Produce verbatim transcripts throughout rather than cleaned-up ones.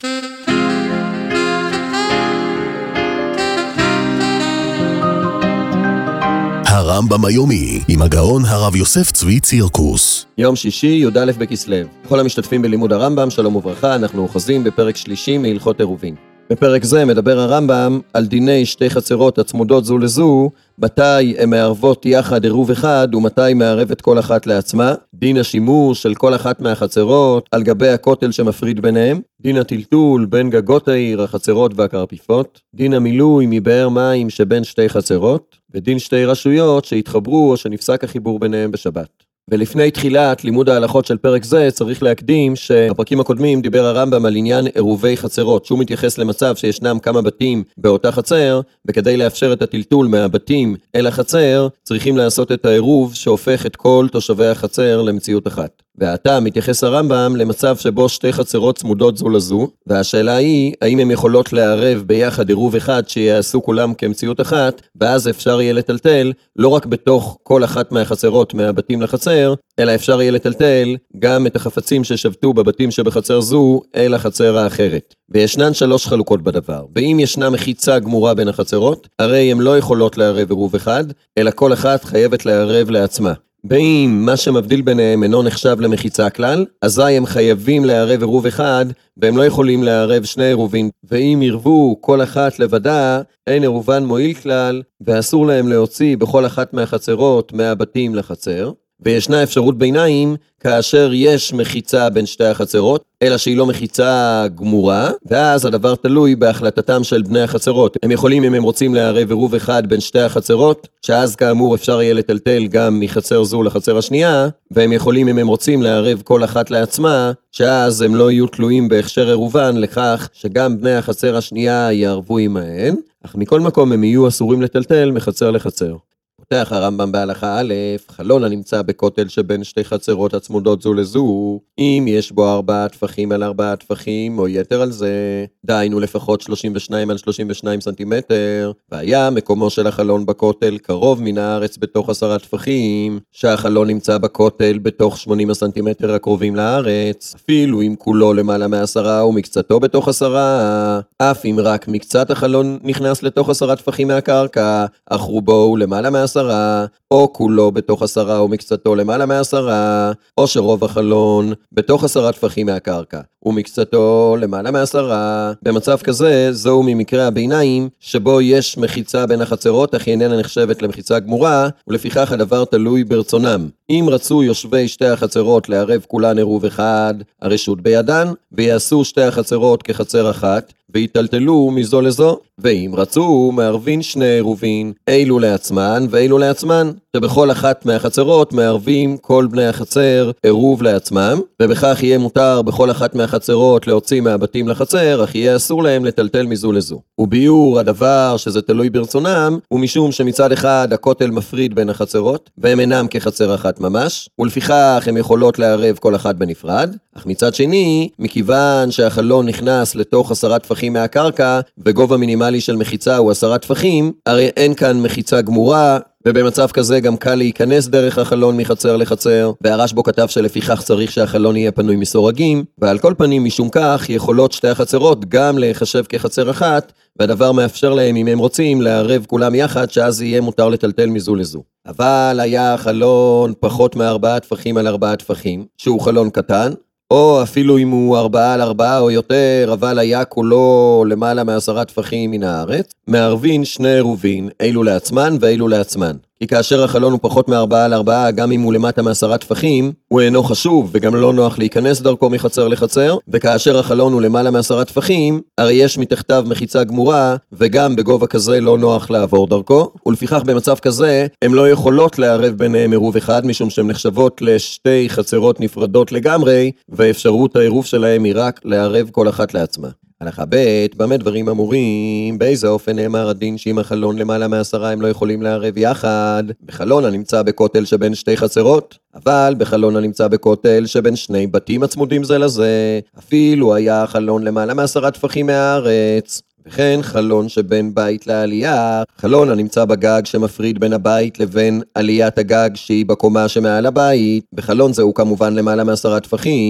הרמב"ם היומי עם הגאון הרב יוסף צבי צירקוס. יום שישי, י"א בכסלו. כל המשתתפים בלימוד הרמב"ם, שלום וברכה, אנחנו אוחזים בפרק שלישי מהלכות עירובין. בפרק זה מדבר הרמב"ם על דיני שתי חצרות הצמודות זו לזו, מתי הן מערבות יחד עירוב אחד ומתי מערבת כל אחת לעצמה, דין השימוש של כל אחת מהחצרות על גבי הכותל שמפריד ביניהם, דין הטלטול בין גגות העיר, החצרות והקרפיפות, דין המילוי מבאר מים שבין שתי חצרות, ודין שתי רשויות שהתחברו או שנפסק החיבור ביניהם בשבת. ולפני תחילת לימוד ההלכות של פרק זה צריך להקדים שהפרקים הקודמים דיבר הרמב"ם על עניין עירובי חצרות, שהוא מתייחס למצב שישנם כמה בתים באותה חצר, וכדי לאפשר את הטלטול מהבתים אל החצר צריכים לעשות את העירוב שהופך את כל תושבי החצר למציאות אחת. ועתה מתייחס הרמב"ם למצב שבו שתי חצרות צמודות זו לזו, והשאלה היא האם הן יכולות לערב ביחד עירוב אחד שיעשו כולם כמציאות אחת, ואז אפשר יהיה לטלטל לא רק בתוך כל אחת מהחצרות מהבתים לחצר, אלא אפשר יהיה לטלטל גם את החפצים ששבתו בבתים שבחצר זו אל החצר האחרת. וישנן שלוש חלוקות בדבר, ואם ישנה מחיצה גמורה בין החצרות, הרי הן לא יכולות לערב עירוב אחד, אלא כל אחת חייבת לערב לעצמה. ואם מה שמבדיל ביניהם אינו נחשב למחיצה כלל, אזי הם חייבים לערב עירוב אחד, והם לא יכולים לערב שני עירובים. ואם ירבו כל אחת לבדה, אין עירובן מועיל כלל, ואסור להם להוציא בכל אחת מהחצרות מהבתים לחצר. וישנה אפשרות ביניים, כאשר יש מחיצה בין שתי החצרות, אלא שהיא לא מחיצה גמורה, ואז הדבר תלוי בהחלטתם של בני החצרות. הם יכולים, אם הם רוצים לערב עירוב אחד בין שתי החצרות, שאז כאמור אפשר יהיה לטלטל גם מחצר זו לחצר השנייה, והם יכולים, אם הם רוצים, לערב כל אחת לעצמה, שאז הם לא יהיו תלויים בהכשר עירובן לכך שגם בני החצר השנייה יערבו עמהן, אך מכל מקום הם יהיו אסורים לטלטל מחצר לחצר. פותח הרמב"ם בהלכה א', חלון הנמצא בכותל שבין שתי חצרות הצמודות זו לזו, אם יש בו ארבעה טפחים על ארבעה טפחים או יתר על זה, דהיינו לפחות שלושים ושניים על שלושים ושניים סנטימטר, והיה מקומו של החלון בכותל קרוב מן הארץ בתוך עשרה טפחים, שהחלון נמצא בכותל בתוך שמונים הסנטימטר הקרובים לארץ, אפילו אם כולו למעלה מעשרה ומקצתו בתוך עשרה, אף אם רק מקצת החלון נכנס לתוך עשרה טפחים מהקרקע, אך רובו הוא למעלה מעשרה, או כולו בתוך עשרה ומקצתו למעלה מעשרה, או שרוב החלון בתוך עשרה טפחים מהקרקע, ומקצתו למעלה מעשרה. במצב כזה, זהו ממקרה הביניים, שבו יש מחיצה בין החצרות, אך היא איננה נחשבת למחיצה גמורה, ולפיכך הדבר תלוי ברצונם. אם רצו יושבי שתי החצרות לערב כולן עירוב אחד, הרשות בידן, ויעשו שתי החצרות כחצר אחת, ויטלטלו מזו לזו, ואם רצו מערבין שני עירובין, אילו לעצמן ואילו לעצמן, שבכל אחת מהחצרות מערבים כל בני החצר עירוב לעצמם, ובכך יהיה מותר בכל אחת מהחצרות להוציא מהבתים לחצר, אך יהיה אסור להם לטלטל מזו לזו. וביור הדבר שזה תלוי ברצונם, ומשום שמצד אחד הכותל מפריד בין החצרות, והם אינם כחצר אחת ממש, ולפיכך הם יכולות לערב כל אחת בנפרד, אך מצד שני, מכיוון שהחלון נכנס לתוך עשרה טפחים מהקרקע, וגובה מינימלי של מחיצה הוא עשרה טפחים, הרי אין כאן מחיצה גמורה, ובמצב כזה גם קל להיכנס דרך החלון מחצר לחצר, והרשב"א כתב שלפיכך צריך שהחלון יהיה פנוי מסורגים, ועל כל פנים משום כך יכולות שתי החצרות גם להיחשב כחצר אחת, והדבר מאפשר להם אם הם רוצים לערב כולם יחד, שאז יהיה מותר לטלטל מזו לזו. אבל היה חלון פחות מארבעה טפחים על ארבעה טפחים, שהוא חלון קטן, או אפילו אם הוא ארבעה על ארבעה או יותר, אבל היה כולו למעלה מעשרה טפחים מן הארץ, מערבין שני עירובין, אילו לעצמן ואילו לעצמן. כי כאשר החלון הוא פחות מארבעה על ארבעה, גם אם הוא למטה מעשרה טפחים, הוא אינו חשוב וגם לא נוח להיכנס דרכו מחצר לחצר, וכאשר החלון הוא למעלה מעשרה טפחים, הרי יש מתחתיו מחיצה גמורה, וגם בגובה כזה לא נוח לעבור דרכו, ולפיכך במצב כזה, הם לא יכולות לערב ביניהם עירוב אחד, משום שהן נחשבות לשתי חצרות נפרדות לגמרי, ואפשרות העירוב שלהם היא רק לערב כל אחת לעצמה. הלכה ב', במה דברים אמורים, באיזה אופן נאמר הדין שאם החלון למעלה מעשרה הם לא יכולים לערב יחד, בחלון הנמצא בכותל שבין שתי חצרות, אבל בחלון הנמצא בכותל שבין שני בתים הצמודים זה לזה, אפילו היה החלון למעלה מעשרה טפחים מהארץ, וכן חלון שבין בית לעלייה, חלון הנמצא בגג שמפריד בין הבית לבין עליית הגג שהיא בקומה שמעל הבית, בחלון זהו כמובן למעלה מעשרה טפחים,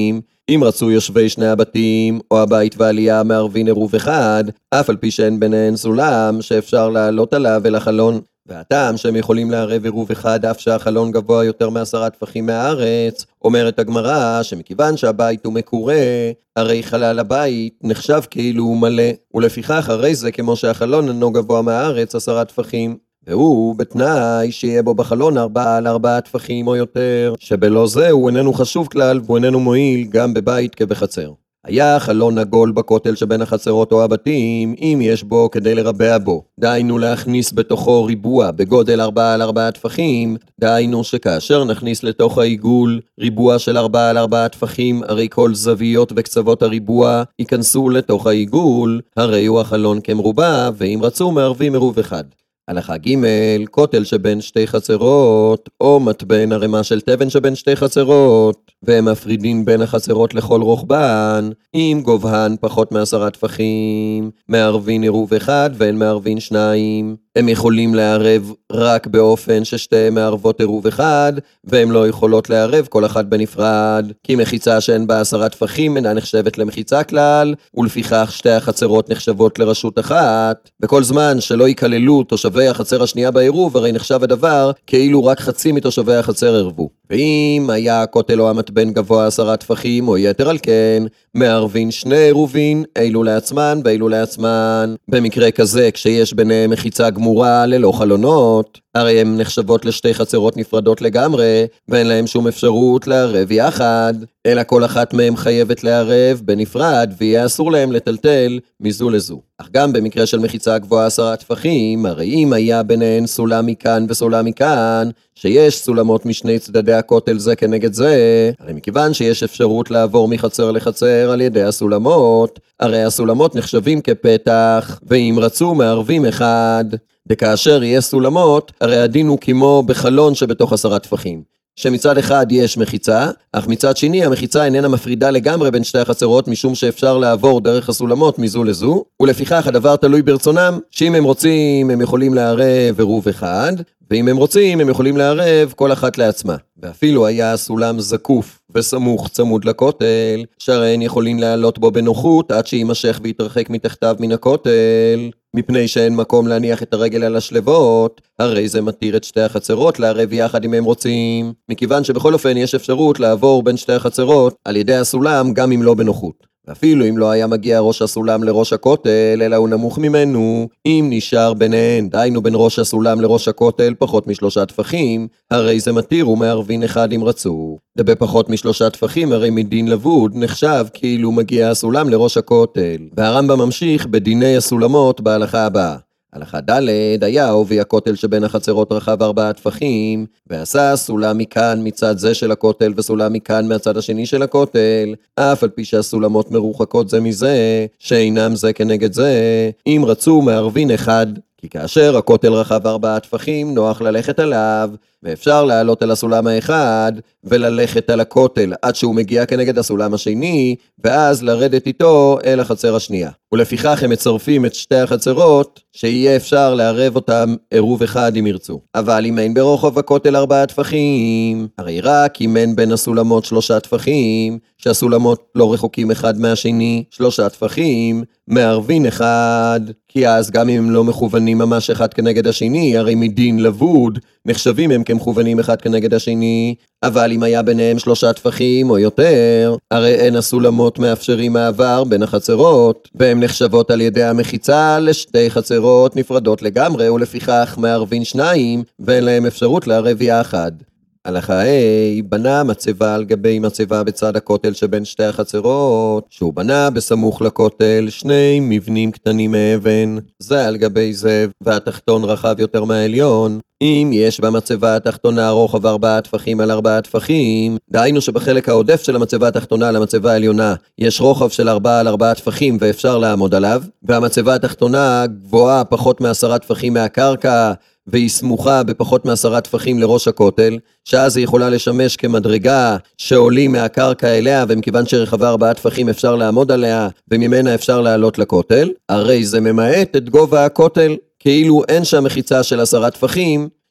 אם רצו יושבי שני הבתים, או הבית ועלייה מערבין עירוב אחד, אף על פי שאין ביניהן סולם שאפשר לעלות עליו אל החלון. והטעם שהם יכולים לערב עירוב אחד אף שהחלון גבוה יותר מעשרה טפחים מהארץ, אומרת הגמרא שמכיוון שהבית הוא מקורה, הרי חלל הבית נחשב כאילו הוא מלא, ולפיכך הרי זה כמו שהחלון אינו גבוה מהארץ עשרה טפחים. והוא בתנאי שיהיה בו בחלון ארבעה על ארבעה טפחים או יותר, שבלא זה הוא איננו חשוב כלל והוא איננו מועיל גם בבית כבחצר. היה חלון עגול בכותל שבין החצרות או הבתים, אם יש בו כדי לרבע בו. דהיינו להכניס בתוכו ריבוע בגודל ארבעה על ארבעה טפחים, דהיינו שכאשר נכניס לתוך העיגול ריבוע של ארבעה על ארבעה טפחים, הרי כל זוויות וקצוות הריבוע ייכנסו לתוך העיגול, הרי הוא החלון כמרובע, ואם רצו מערבים עירוב אחד. הלכה ג' כותל שבין שתי חצרות, או מטבן ערימה של תבן שבין שתי חצרות, והם מפרידים בין החצרות לכל רוחבן, אם גובהן פחות מעשרה טפחים, מערבין עירוב אחד ואין מערבין שניים. הם יכולים לערב רק באופן ששתיהם מערבות עירוב אחד, והם לא יכולות לערב כל אחת בנפרד, כי מחיצה שאין בה עשרה טפחים אינה נחשבת למחיצה כלל, ולפיכך שתי החצרות נחשבות לרשות אחת. בכל זמן שלא ייכללו תושבי החצר השנייה בעירוב, הרי נחשב הדבר כאילו רק חצי מתושבי החצר ערבו. ואם היה הכותל או המטבן גבוה עשרה טפחים, או יתר על כן, מערבין שני עירובין, אילו לעצמן ואילו לעצמן. במקרה כזה, כשיש ביניהם מחיצה גמורה ללא חלונות, הרי הן נחשבות לשתי חצרות נפרדות לגמרי, ואין להם שום אפשרות לערב יחד, אלא כל אחת מהם חייבת לערב בנפרד, ויהיה אסור להם לטלטל מזו לזו. אך גם במקרה של מחיצה גבוהה עשרה טפחים, הרי אם היה ביניהן סולם מכאן וסולם מכאן, שיש סולמות משני צדדי הכותל זה כנגד זה, הרי מכיוון שיש אפשרות לעבור מחצר לחצר על ידי הסולמות, הרי הסולמות נחשבים כפתח, ואם רצו מערבים אחד, וכאשר יהיה סולמות, הרי הדין הוא כמו בחלון שבתוך עשרה טפחים. שמצד אחד יש מחיצה, אך מצד שני המחיצה איננה מפרידה לגמרי בין שתי החצרות, משום שאפשר לעבור דרך הסולמות מזו לזו, ולפיכך הדבר תלוי ברצונם, שאם הם רוצים הם יכולים לערב עירוב אחד, ואם הם רוצים הם יכולים לערב כל אחת לעצמה. ואפילו היה סולם זקוף וסמוך צמוד לכותל, שהרי הם יכולים לעלות בו בנוחות עד שימשך ויתרחק מתחתיו מן הכותל, מפני שאין מקום להניח את הרגל על השלבות, הרי זה מתיר את שתי החצרות לערב יחד אם הם רוצים, מכיוון שבכל אופן יש אפשרות לעבור בין שתי החצרות על ידי הסולם גם אם לא בנוחות. ואפילו אם לא היה מגיע ראש הסולם לראש הכותל, אלא הוא נמוך ממנו, אם נשאר ביניהן, דיינו בין ראש הסולם לראש הכותל פחות משלושה טפחים, הרי זה מתיר ומערבין אחד אם רצו. ובפחות משלושה טפחים הרי מדין לבוד נחשב כאילו מגיע הסולם לראש הכותל. והרמב"ם ממשיך בדיני הסולמות בהלכה הבאה. הלכה ד' היה עובי הכותל שבין החצרות רחב ארבעה טפחים, ועשה סולם מכאן מצד זה של הכותל וסולם מכאן מהצד השני של הכותל, אף על פי שהסולמות מרוחקות זה מזה, שאינם זה כנגד זה, אם רצו מערבין אחד, כי כאשר הכותל רחב ארבעה טפחים נוח ללכת עליו, ואפשר לעלות על הסולם האחד, וללכת על הכותל עד שהוא מגיע כנגד הסולם השני, ואז לרדת איתו אל החצר השנייה. ולפיכך הם מצרפים את שתי החצרות, שיהיה אפשר לערב אותם עירוב אחד אם ירצו. אבל אם אין ברוחב הכותל ארבעה טפחים, הרי רק אם אין בין הסולמות שלושה טפחים, שהסולמות לא רחוקים אחד מהשני, שלושה טפחים, מערבין אחד, כי אז גם אם הם לא מכוונים ממש אחד כנגד השני, הרי מדין לבוד, נחשבים הם כמכוונים אחד כנגד השני, אבל אם היה ביניהם שלושה טפחים או יותר, הרי אין הסולמות מאפשרים מעבר בין החצרות, והן נחשבות על ידי המחיצה לשתי חצרות נפרדות לגמרי, ולפיכך מערבין שניים, ואין להם אפשרות לערב יחד. הלכה ה' בנה מצבה על גבי מצבה בצד הכותל שבין שתי החצרות, שהוא בנה בסמוך לכותל שני מבנים קטנים מאבן, זה על גבי זה, והתחתון רחב יותר מהעליון. אם יש במצבה התחתונה רוחב ארבעה טפחים על ארבעה טפחים, דהיינו שבחלק העודף של המצבה התחתונה למצבה העליונה יש רוחב של ארבעה על ארבעה טפחים ואפשר לעמוד עליו, והמצבה התחתונה גבוהה פחות מעשרה טפחים מהקרקע, והיא סמוכה בפחות מעשרה טפחים לראש הכותל, שאז היא יכולה לשמש כמדרגה שעולים מהקרקע אליה, ומכיוון שרחבה ארבעה טפחים אפשר לעמוד עליה, וממנה אפשר לעלות לכותל, הרי זה ממעט את גובה הכותל, כאילו אין שם מחיצה של עשרה טפחים,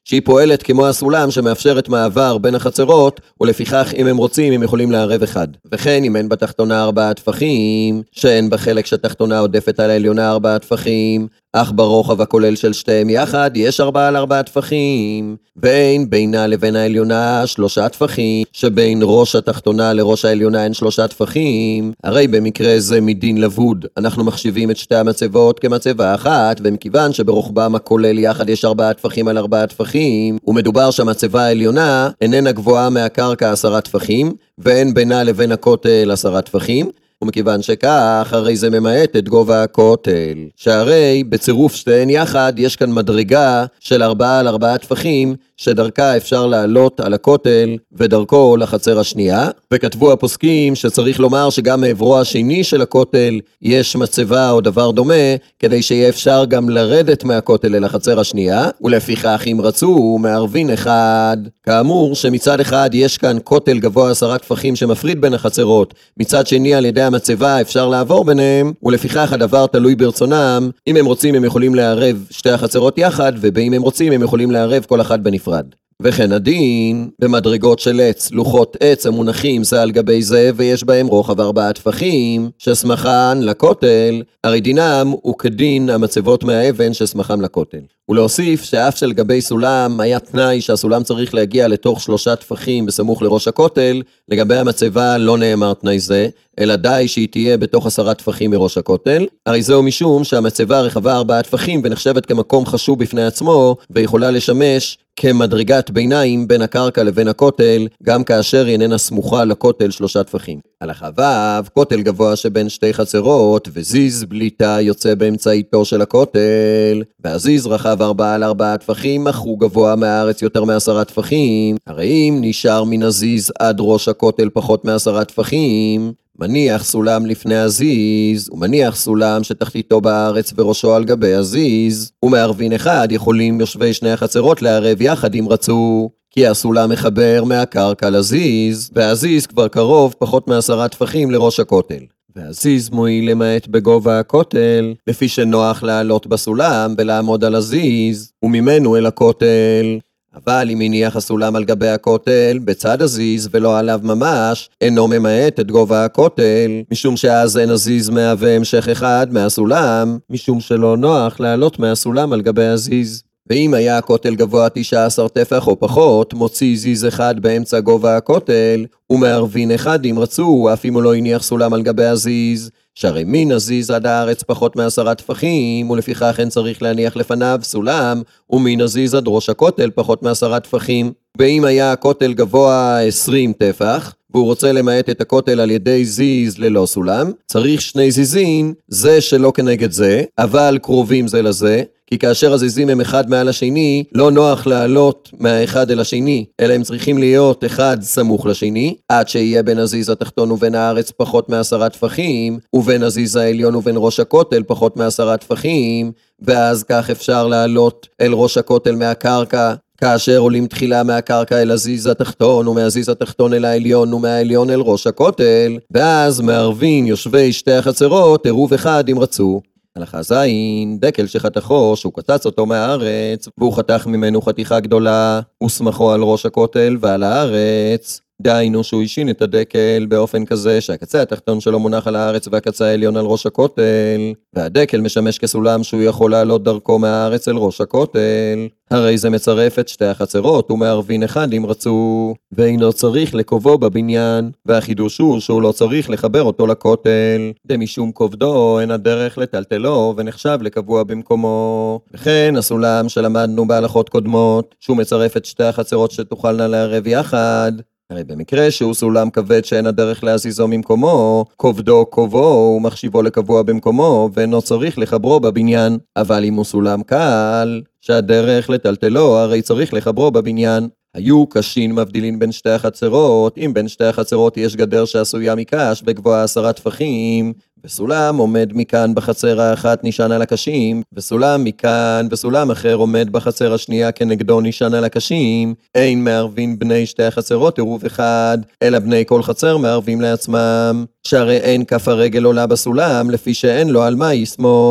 שהיא פועלת כמו הסולם שמאפשרת מעבר בין החצרות, ולפיכך אם הם רוצים הם יכולים לערב אחד. וכן אם אין בתחתונה ארבעה טפחים, שאין בחלק שהתחתונה עודפת על העליונה ארבעה טפחים, אך ברוחב הכולל של שתיהם יחד יש ארבעה על ארבעה טפחים, ואין בינה לבין העליונה שלושה טפחים, שבין ראש התחתונה לראש העליונה אין שלושה טפחים, הרי במקרה זה מדין לבוד, אנחנו מחשיבים את שתי המצבות כמצבה אחת, ומכיוון שברוחבם הכולל יחד יש ארבעה טפחים על ארבעה טפחים, ומדובר שהמצבה העליונה איננה גבוהה מהקרקע עשרה טפחים, ואין בינה לבין הכותל עשרה טפחים, ומכיוון שכך, הרי זה ממעט את גובה הכותל, שהרי בצירוף שתיהן יחד יש כאן מדרגה של ארבעה על ארבעה טפחים, שדרכה אפשר לעלות על הכותל ודרכו לחצר השנייה, וכתבו הפוסקים שצריך לומר שגם מעברו השני של הכותל יש מצבה או דבר דומה, כדי שיהיה אפשר גם לרדת מהכותל אל החצר השנייה, ולפיכך אם רצו מערבין אחד. כאמור שמצד אחד יש כאן כותל גבוה עשרה טפחים שמפריד בין החצרות, מצד שני על ידי המצבה אפשר לעבור ביניהם, ולפיכך הדבר תלוי ברצונם, אם הם רוצים הם יכולים לערב שתי החצרות יחד, ובאם הם רוצים הם יכולים לערב כל אחד בנפרד. וכן הדין, במדרגות של עץ, לוחות עץ המונחים זה על גבי זה, ויש בהם רוחב ארבעה טפחים, שסמכן לכותל, הרי דינם הוא כדין המצבות מהאבן שסמכם לכותל. ולהוסיף שאף של גבי סולם היה תנאי שהסולם צריך להגיע לתוך שלושה טפחים בסמוך לראש הכותל, לגבי המצבה לא נאמר תנאי זה, אלא די שהיא תהיה בתוך עשרה טפחים מראש הכותל, הרי זהו משום שהמצבה רחבה ארבעה טפחים ונחשבת כמקום חשוב בפני עצמו, ויכולה לשמש כמדרגת ביניים בין הקרקע לבין הכותל, גם כאשר היא איננה סמוכה לכותל שלושה טפחים. הלכה ו', כותל גבוה שבין שתי חצרות, וזיז בליטה יוצא באמצעיתו של הכותל, והזיז רחב ארבעה על ארבעה טפחים, אך הוא גבוה מהארץ יותר מעשרה טפחים, הרי אם נשאר מן הזיז עד ראש הכותל פחות מעשרה טפחים, מניח סולם לפני הזיז, ומניח סולם שתחתיתו בארץ וראשו על גבי הזיז, ומערבין אחד יכולים יושבי שני החצרות לערב יחד אם רצו, כי הסולם מחבר מהקרקע לזיז, והזיז כבר קרוב פחות מעשרה טפחים לראש הכותל. והזיז מועיל למעט בגובה הכותל, לפי שנוח לעלות בסולם ולעמוד על הזיז, וממנו אל הכותל. אבל אם הניח הסולם על גבי הכותל, בצד הזיז ולא עליו ממש, אינו ממעט את גובה הכותל, משום שאז אין הזיז מהווה המשך אחד מהסולם, משום שלא נוח לעלות מהסולם על גבי הזיז. ואם היה הכותל גבוה תשע עשרה טפח או פחות, מוציא זיז אחד באמצע גובה הכותל, ומערבין אחד אם רצו, אף אם הוא לא הניח סולם על גבי הזיז, שהרי מן הזיז עד הארץ פחות מעשרה טפחים, ולפיכך אין צריך להניח לפניו סולם, ומן הזיז עד ראש הכותל פחות מעשרה טפחים. ואם היה הכותל גבוה עשרים טפח, והוא רוצה למעט את הכותל על ידי זיז ללא סולם, צריך שני זיזים, זה שלא כנגד זה, אבל קרובים זה לזה, כי כאשר הזיזים הם אחד מעל השני, לא נוח לעלות מהאחד אל השני, אלא הם צריכים להיות אחד סמוך לשני, עד שיהיה בין הזיז התחתון ובין הארץ פחות מעשרה טפחים, ובין הזיז העליון ובין ראש הכותל פחות מעשרה טפחים, ואז כך אפשר לעלות אל ראש הכותל מהקרקע, כאשר עולים תחילה מהקרקע אל הזיז התחתון, ומהזיז התחתון אל העליון, ומהעליון אל ראש הכותל, ואז מערבים יושבי שתי החצרות, עירוב אחד אם רצו. הלכה זין, דקל שחתכו, שהוא קצץ אותו מהארץ, והוא חתך ממנו חתיכה גדולה, וסמכו על ראש הכותל ועל הארץ. דהיינו שהוא השין את הדקל באופן כזה שהקצה התחתון שלו מונח על הארץ והקצה העליון על ראש הכותל, והדקל משמש כסולם שהוא יכול לעלות דרכו מהארץ אל ראש הכותל. הרי זה מצרף את שתי החצרות ומערבין אחד אם רצו, ואינו צריך לקובו בבניין, והחידוש הוא שהוא לא צריך לחבר אותו לכותל, דמשום כובדו אין הדרך לטלטלו ונחשב לקבוע במקומו. וכן הסולם שלמדנו בהלכות קודמות, שהוא מצרף את שתי החצרות שתוכלנה לערב יחד, הרי במקרה שהוא סולם כבד שאין הדרך להזיזו ממקומו, כובדו כובו ומחשיבו לקבוע במקומו, ואינו צריך לחברו בבניין. אבל אם הוא סולם קל, שהדרך לטלטלו הרי צריך לחברו בבניין. היו קשים מבדילין בין שתי החצרות, אם בין שתי החצרות יש גדר שעשויה מקש בגבוה עשרה טפחים, וסולם עומד מכאן בחצר האחת נשען על הקשים, וסולם מכאן וסולם אחר עומד בחצר השנייה כנגדו נשען על הקשים, אין מערבים בני שתי החצרות עירוב אחד, אלא בני כל חצר מערבים לעצמם, שהרי אין כף הרגל עולה בסולם לפי שאין לו על מה יסמוך.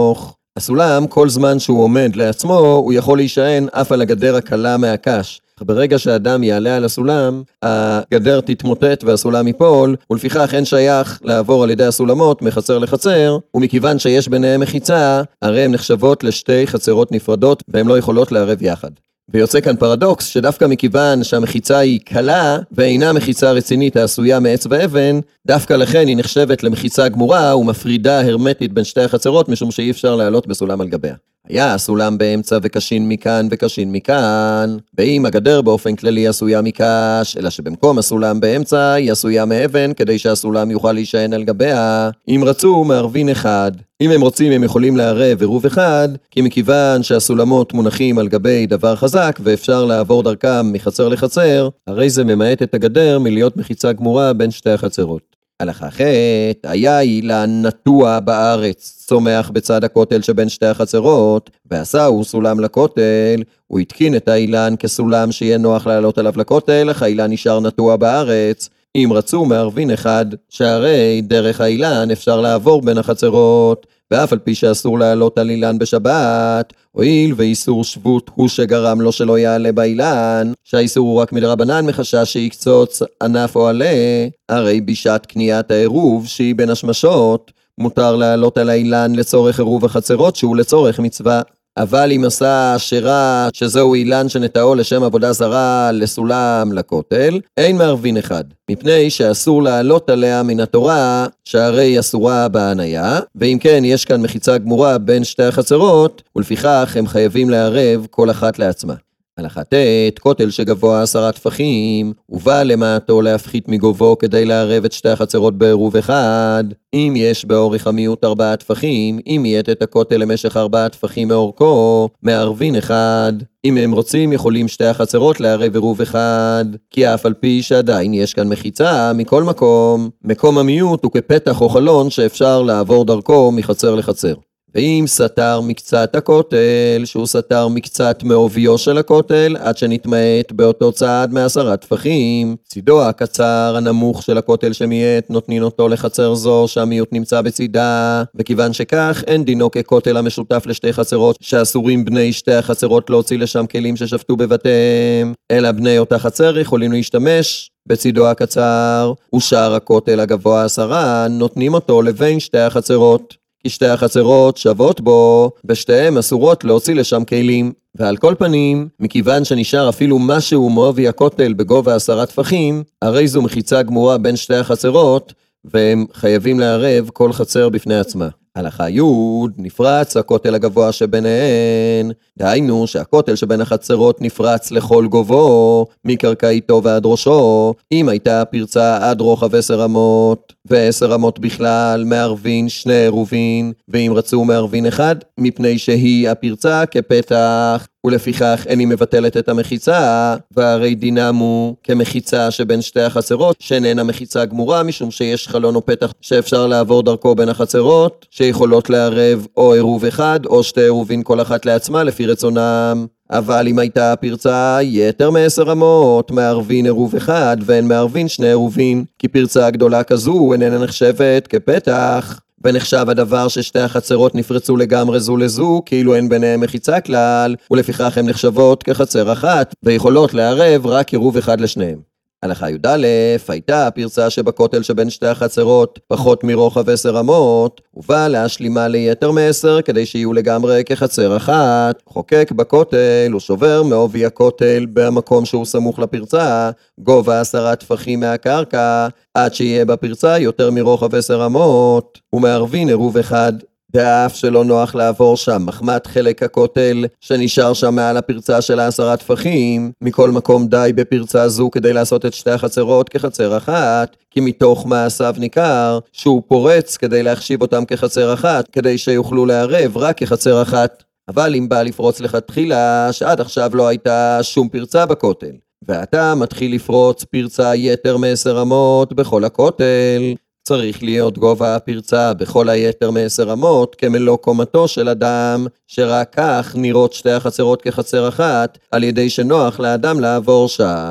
הסולם, כל זמן שהוא עומד לעצמו, הוא יכול להישען אף על הגדר הקלה מהקש. ברגע שאדם יעלה על הסולם, הגדר תתמוטט והסולם ייפול, ולפיכך אין שייך לעבור על ידי הסולמות מחצר לחצר, ומכיוון שיש ביניהם מחיצה, הרי הן נחשבות לשתי חצרות נפרדות, והן לא יכולות לערב יחד. ויוצא כאן פרדוקס, שדווקא מכיוון שהמחיצה היא קלה, ואינה מחיצה רצינית העשויה מעץ ואבן, דווקא לכן היא נחשבת למחיצה גמורה, ומפרידה הרמטית בין שתי החצרות, משום שאי אפשר לעלות בסולם על גביה. היה הסולם באמצע וקשין מכאן וקשין מכאן, ואם הגדר באופן כללי עשויה מקש, אלא שבמקום הסולם באמצע היא עשויה מאבן, כדי שהסולם יוכל להישען על גביה, אם רצו מערבין אחד. אם הם רוצים הם יכולים לערב עירוב אחד, כי מכיוון שהסולמות מונחים על גבי דבר חזק, ואפשר לעבור דרכם מחצר לחצר, הרי זה ממעט את הגדר מלהיות מחיצה גמורה בין שתי החצרות. הלכה ח' היה אילן נטוע בארץ, צומח בצד הכותל שבין שתי החצרות, ועשהו סולם לכותל, הוא התקין את האילן כסולם שיהיה נוח לעלות עליו לכותל, אך האילן נשאר נטוע בארץ. אם רצו מערבין אחד, שהרי דרך האילן אפשר לעבור בין החצרות, ואף על פי שאסור לעלות על אילן בשבת, הואיל ואיסור שבות הוא שגרם לו שלא יעלה באילן, שהאיסור הוא רק מדרבנן מחשש שיקצוץ ענף או עלה, הרי בשעת קניית העירוב שהיא בין השמשות, מותר לעלות על האילן לצורך עירוב החצרות שהוא לצורך מצווה. אבל אם עשה שירה שזהו אילן שנטעו לשם עבודה זרה לסולם לכותל, אין מערבין אחד, מפני שאסור לעלות עליה מן התורה, שהרי אסורה בהניה, ואם כן יש כאן מחיצה גמורה בין שתי החצרות, ולפיכך הם חייבים לערב כל אחת לעצמה. הלכה ט' כותל שגבוה עשרה טפחים, ובא למטו להפחית מגובו כדי לערב את שתי החצרות בעירוב אחד. אם יש באורך המיעוט ארבעה טפחים, אם יהיה את הכותל למשך ארבעה טפחים מאורכו, מערבין אחד. אם הם רוצים יכולים שתי החצרות לערב עירוב אחד, כי אף על פי שעדיין יש כאן מחיצה, מכל מקום, מקום המיעוט הוא כפתח או חלון שאפשר לעבור דרכו מחצר לחצר. ואם סתר מקצת הכותל, שהוא סתר מקצת מעוביו של הכותל, עד שנתמעט באותו צעד מעשרה טפחים, צידו הקצר הנמוך של הכותל שמייט, נותנים אותו לחצר זו שהמיעוט נמצא בצידה, וכיוון שכך אין דינו ככותל המשותף לשתי חצרות, שאסורים בני שתי החצרות להוציא לשם כלים ששפטו בבתיהם, אלא בני אותה חצר יכולים להשתמש בצידו הקצר, ושאר הכותל הגבוה עשרה, נותנים אותו לבין שתי החצרות. כי שתי החצרות שוות בו, ושתיהם אסורות להוציא לשם כלים. ועל כל פנים, מכיוון שנשאר אפילו משהו מעובי הכותל בגובה עשרה טפחים, הרי זו מחיצה גמורה בין שתי החצרות, והם חייבים לערב כל חצר בפני עצמה. הלכה י' נפרץ הכותל הגבוה שביניהן, דהיינו שהכותל שבין החצרות נפרץ לכל גובו, מקרקעיתו ועד ראשו, אם הייתה פרצה עד רוחב עשר אמות, ועשר אמות בכלל, מערבין שני עירובין, ואם רצו מערבין אחד, מפני שהיא הפרצה כפתח, ולפיכך איני מבטלת את המחיצה, והרי דינם הוא כמחיצה שבין שתי החצרות, שאיננה מחיצה גמורה, משום שיש חלון או פתח שאפשר לעבור דרכו בין החצרות, שיכולות לערב או עירוב אחד, או שתי עירובין כל אחת לעצמה לפי רצונם. אבל אם הייתה פרצה יתר מעשר אמות, מערבין עירוב אחד, ואין מערבין שני עירובין, כי פרצה גדולה כזו איננה נחשבת כפתח. ונחשב הדבר ששתי החצרות נפרצו לגמרי זו לזו, כאילו אין ביניהם מחיצה כלל, ולפיכך הן נחשבות כחצר אחת, ויכולות לערב רק עירוב אחד לשניהם. הלכה י' הייתה הפרצה שבכותל שבין שתי החצרות פחות מרוחב עשר אמות, ובא להשלימה ליתר מעשר כדי שיהיו לגמרי כחצר אחת. חוקק בכותל ושובר מעובי הכותל במקום שהוא סמוך לפרצה, גובה עשרה טפחים מהקרקע, עד שיהיה בפרצה יותר מרוחב עשר אמות, ומערבין עירוב אחד. ואף שלא נוח לעבור שם מחמת חלק הכותל שנשאר שם מעל הפרצה של העשרה טפחים, מכל מקום די בפרצה זו כדי לעשות את שתי החצרות כחצר אחת, כי מתוך מעשיו ניכר שהוא פורץ כדי להחשיב אותם כחצר אחת, כדי שיוכלו לערב רק כחצר אחת. אבל אם בא לפרוץ לכתחילה שעד עכשיו לא הייתה שום פרצה בכותל, ואתה מתחיל לפרוץ פרצה יתר מעשר אמות בכל הכותל, צריך להיות גובה הפרצה בכל היתר מעשר אמות כמלוא קומתו של אדם, שרק כך נראות שתי החצרות כחצר אחת, על ידי שנוח לאדם לעבור שם.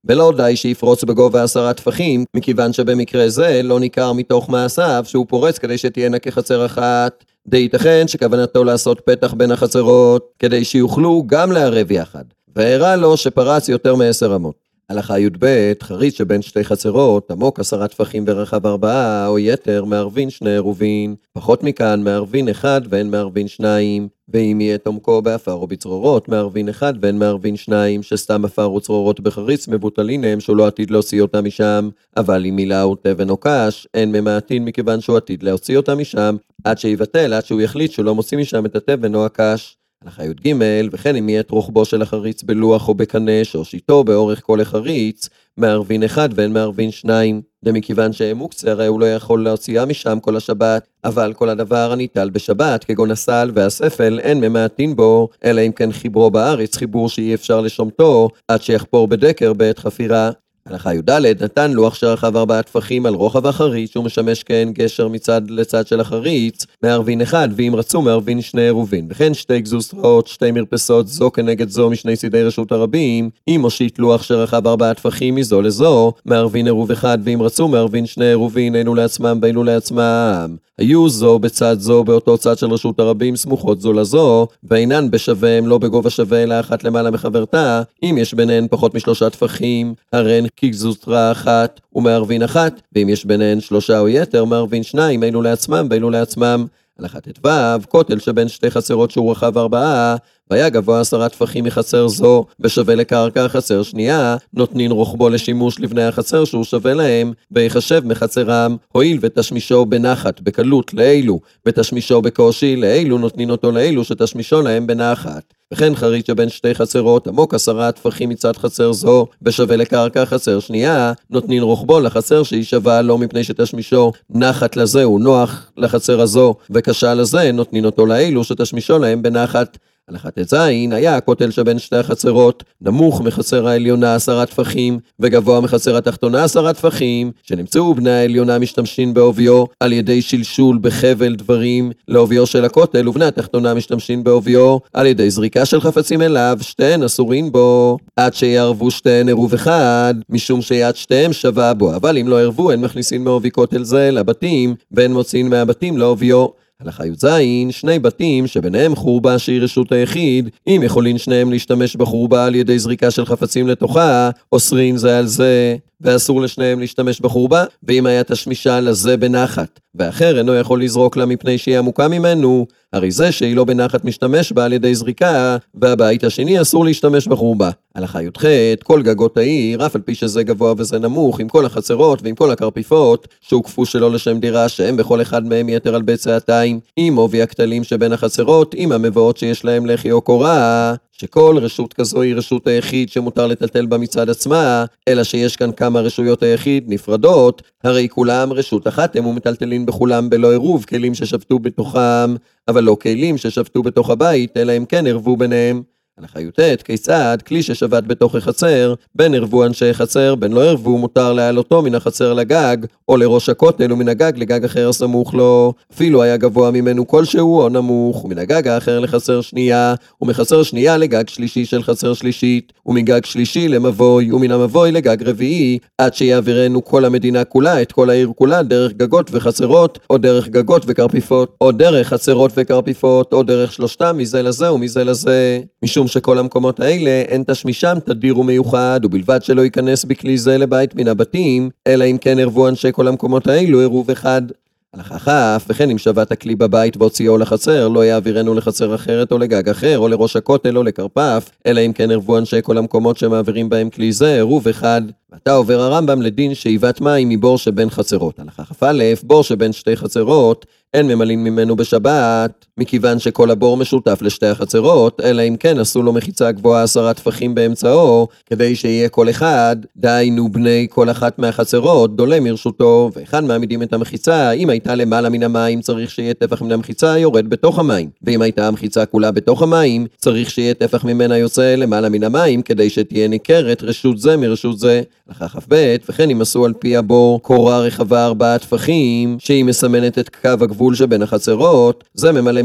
ולא די שיפרוץ בגובה עשרה טפחים, מכיוון שבמקרה זה לא ניכר מתוך מעשיו שהוא פורץ כדי שתהיינה כחצר אחת. די ייתכן שכוונתו לעשות פתח בין החצרות, כדי שיוכלו גם לערב יחד, והראה לו שפרץ יותר מעשר אמות. הלכה י"ב, חריץ שבין שתי חצרות, עמוק עשרה טפחים ורחב ארבעה, או יתר מערבין שני עירובין, פחות מכאן מערבין אחד ואין מערבין שניים, ואם יהיה תומקו באפר או בצרורות, מערבין אחד ואין מערבין שניים, שסתם אפר וצרורות בחריץ מבוטלין הם שהוא לא עתיד להוציא אותם משם, אבל אם מילה הוא תבן או קש, אין ממעטין מכיוון שהוא עתיד להוציא אותם משם, עד שיבטל, עד שהוא יחליט שהוא לא מוציא משם את התבן או הקש. הלכה י"ג, וכן אם יהיה את רוחבו של החריץ בלוח או בקנש, או שיטו באורך כל החריץ, מערבין אחד ואין מערבין שניים. ומכיוון שהם מוקצה, הרי הוא לא יכול להוציאה משם כל השבת, אבל כל הדבר הניטל בשבת, כגון הסל והספל, אין ממעטין בו, אלא אם כן חיברו בארץ, חיבור שאי אפשר לשומתו, עד שיחפור בדקר בעת חפירה. הלכה י"ד, נתן לוח שרחב ארבעה טפחים על רוחב החריץ, שהוא משמש כהן גשר מצד לצד של החריץ, מערבין אחד, ואם רצו מערבין שני עירובין, וכן שתי גזוזות, שתי מרפסות, זו כנגד זו משני צידי רשות הרבים, אם מושיט לוח שרחב ארבעה טפחים מזו לזו, מערבין עירוב אחד, ואם רצו מערבין שני עירובין, אלו לעצמם ואלו לעצמם. היו זו בצד זו באותו צד של רשות הרבים סמוכות זו לזו, ואינן בשווהם לא בגובה שווה אלא אחת למעלה מחברתה, אם יש ביניהן פחות משלושה טפחים, הרי כגזוזרה אחת ומערבין אחת, ואם יש ביניהן שלושה או יתר, מערבין שניים, אלו לעצמם ואלו לעצמם. הלכה ט"ו, כותל שבין שתי חצרות שהוא רחב ארבעה, והיה גבוה עשרה טפחים מחצר זו, ושווה לקרקע החצר שנייה, נותנין רוחבו לשימוש לבני החצר שהוא שווה להם, ויחשב מחצרם, הועיל ותשמישו בנחת, בקלות לאלו, ותשמישו בקושי לאלו, נותנין אותו לאלו שתשמישו להם בנחת. וכן חריץ שבין שתי חצרות, עמוק עשרה טפחים מצד חצר זו, ושווה לקרקע חצר שנייה, נותנין רוחבו לחצר שהיא שווה לו מפני שתשמישו נחת לזה הוא נוח לחצר הזו, וקשה לזה נותנין אותו לאלו שתשמישו להם בנחת. הלכה ט"ז, היה הכותל שבין שתי החצרות, נמוך מחצר העליונה עשרה טפחים, וגבוה מחצר התחתונה עשרה טפחים, שנמצאו בני העליונה משתמשים בעוביו, על ידי שלשול בחבל דברים לעוביו של הכותל, ובני התחתונה משתמשים בעוביו, על ידי זריקה של חפצים אליו, שתיהן אסורין בו, עד שיערבו שתיהן עירוב אחד, משום שיד שתיהם שווה בו, אבל אם לא ערבו, הן מכניסין מעובי כותל זה לבתים, והן מוציאים מהבתים לעוביו. הלכה י"ז, שני בתים שביניהם חורבה שהיא רשות היחיד, אם יכולים שניהם להשתמש בחורבה על ידי זריקה של חפצים לתוכה, אוסרין זה על זה, ואסור לשניהם להשתמש בחורבה, ואם היה תשמישה לזה בנחת, ואחר אינו יכול לזרוק לה מפני שהיא עמוקה ממנו, הרי זה שהיא לא בנחת משתמש בה על ידי זריקה, והבית השני אסור להשתמש בחורבה. הלכה י"ח, כל גגות העיר, אף על פי שזה גבוה וזה נמוך, עם כל החצרות ועם כל הקרפיפות, שהוקפו שלא לשם דירה, שהם בכל אחד מהם יתר על בצעתיים, עם עובי הכתלים שבין החצרות, עם המבואות שיש להם לחי או קורה, שכל רשות כזו היא רשות היחיד שמותר לטלטל בה מצד עצמה, אלא שיש כאן כמה רשויות היחיד נפרדות, הרי כולם רשות אחת הם ומטלטלים בכולם בלא עירוב כלים ששבתו בתוכם, אבל לא כלים ששבתו בתוך הבית, אלא הם כן ערבו ביניהם. הלכה י"ט, כיצד כלי ששבת בתוך החצר, בין ערבו אנשי חצר, בין לא ערבו, מותר להעלותו מן החצר לגג, או לראש הכותל ומן הגג לגג אחר סמוך לו, אפילו היה גבוה ממנו כלשהו או נמוך, ומן הגג האחר לחצר שנייה, ומחצר שנייה לגג שלישי של חצר שלישית, ומגג שלישי למבוי, ומן המבוי לגג רביעי, עד שיעבירנו כל המדינה כולה, את כל העיר כולה, דרך גגות וחצרות, או דרך גגות וקרפיפות, או דרך חצרות וקרפיפות, או דרך שלושתם מזה לזה ומזה לזה, משום שכל המקומות האלה אין תשמישם תדיר ומיוחד, ובלבד שלא ייכנס בכלי זה לבית מן הבתים, אלא אם כן ערבו אנשי כל המקומות האלו עירוב אחד. הלכה כ', וכן אם שבת הכלי בבית והוציאו לחצר, לא יעבירנו לחצר אחרת או לגג אחר, או לראש הכותל או לקרפף, אלא אם כן ערבו אנשי כל המקומות שמעבירים בהם כלי זה עירוב אחד. ועתה עובר הרמב"ם לדין שאיבת מים מבור שבין חצרות. הלכה כ"א, בור שבין שתי חצרות, אין ממלאים ממנו בשבת, מכיוון שכל הבור משותף לשתי החצרות, אלא אם כן עשו לו מחיצה גבוהה עשרה טפחים באמצעו, כדי שיהיה כל אחד, דיינו בני כל אחת מהחצרות, דולה מרשותו, ואחד מעמידים את המחיצה, אם הייתה למעלה מן המים, צריך שיהיה טפח מן המחיצה יורד בתוך המים, ואם הייתה המחיצה כולה בתוך המים, צריך שיהיה טפח ממנה יוצא למעלה מן המים, כדי שתהיה ניכרת רשות זה מרשות זה. הלכה כ"ב, וכן אם עשו על פי הבור קורה רחבה ארבעה טפחים, שהיא מסמנת את קו הגבול שבין החצרות, זה ממלא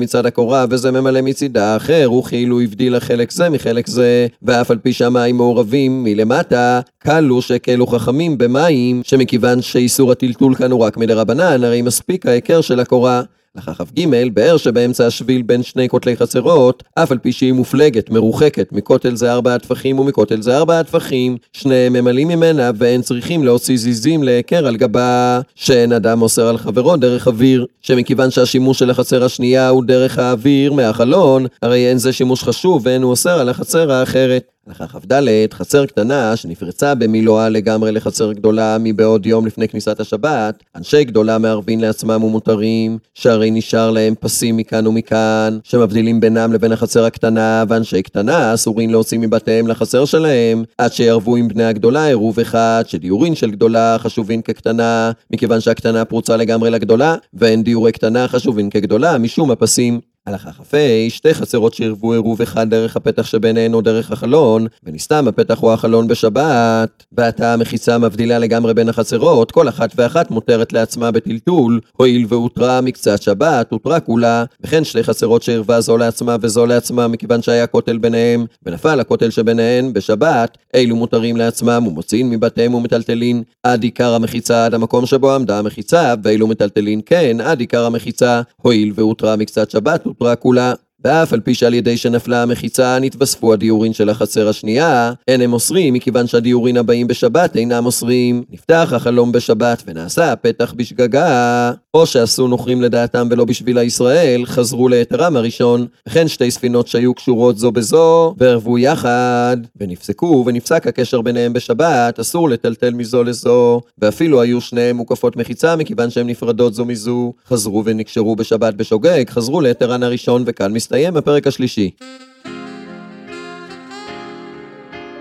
מצד הקורה וזה ממלא מצידה האחר, וכאילו הבדילה חלק זה מחלק זה, ואף על פי שהמים מעורבים מלמטה, קלו שקלו חכמים במים, שמכיוון שאיסור הטלטול כאן הוא רק מדרבנן, הרי מספיק ההיכר של הקורה. לכך אף ג' באר שבאמצע השביל בין שני כותלי חצרות, אף על פי שהיא מופלגת, מרוחקת, מכותל זה ארבעה טפחים ומכותל זה ארבעה טפחים, שניהם ממלאים ממנה ואין צריכים להוציא זיזים להיכר על גבה, שאין אדם אוסר על חברו דרך אוויר, שמכיוון שהשימוש של החצר השנייה הוא דרך האוויר מהחלון, הרי אין זה שימוש חשוב ואין הוא אוסר על החצר האחרת. לכך אף ד' חצר קטנה שנפרצה במילואה לגמרי לחצר גדולה מבעוד יום לפני כניסת השבת, אנשי גדולה מערבין לעצמם ומותרים, שהרי נשאר להם פסים מכאן ומכאן, שמבדילים בינם לבין החצר הקטנה, ואנשי קטנה אסורים להוציא מבתיהם לחצר שלהם, עד שיערבו עם בני הגדולה עירוב אחד, שדיורין של גדולה חשובים כקטנה, מכיוון שהקטנה פרוצה לגמרי לגדולה, ואין דיורי קטנה חשובים כגדולה משום הפסים. הלכה חפי, שתי חצרות שירבו עירוב אחד דרך הפתח שביניהן או דרך החלון, ונסתם הפתח או החלון בשבת, ועתה המחיצה מבדילה לגמרי בין החצרות, כל אחת ואחת מותרת לעצמה בטלטול, הואיל והותרה מקצת שבת, הותרה כולה, וכן שתי חצרות שירבה זו לעצמה וזו לעצמה, מכיוון שהיה כותל ביניהם, ונפל הכותל שביניהן בשבת, אילו מותרים לעצמם ומוציאים מבתיהם ומטלטלין, עד עיקר המחיצה עד המקום שבו עמדה המחיצה, ואילו מטלטלין כן, עד עיקר המחיצה, הואיל והותרה מקצת שבת, הותרה כולה. ואף על פי שעל ידי שנפלה המחיצה נתווספו הדיורין של החצר השנייה, אין הם אוסרים, מכיוון שהדיורין הבאים בשבת אינם אוסרים. נפתח החלום בשבת ונעשה הפתח בשגגה, או שעשו נוכרים לדעתם ולא בשביל הישראל, חזרו ליתרם הראשון, וכן שתי ספינות שהיו קשורות זו בזו, וערבו יחד, ונפסקו ונפסק הקשר ביניהם בשבת, אסור לטלטל מזו לזו, ואפילו היו שניהם מוקפות מחיצה, מכיוון שהן נפרדות זו מזו, חזרו ונקשרו בשבת בשוגג, חזרו ליתרן הראשון, וכאן מסתיים הפרק השלישי.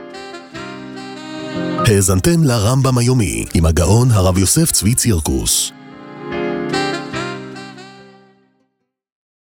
האזנתם לרמב"ם היומי עם הגאון הרב יוסף צבי צירקוס.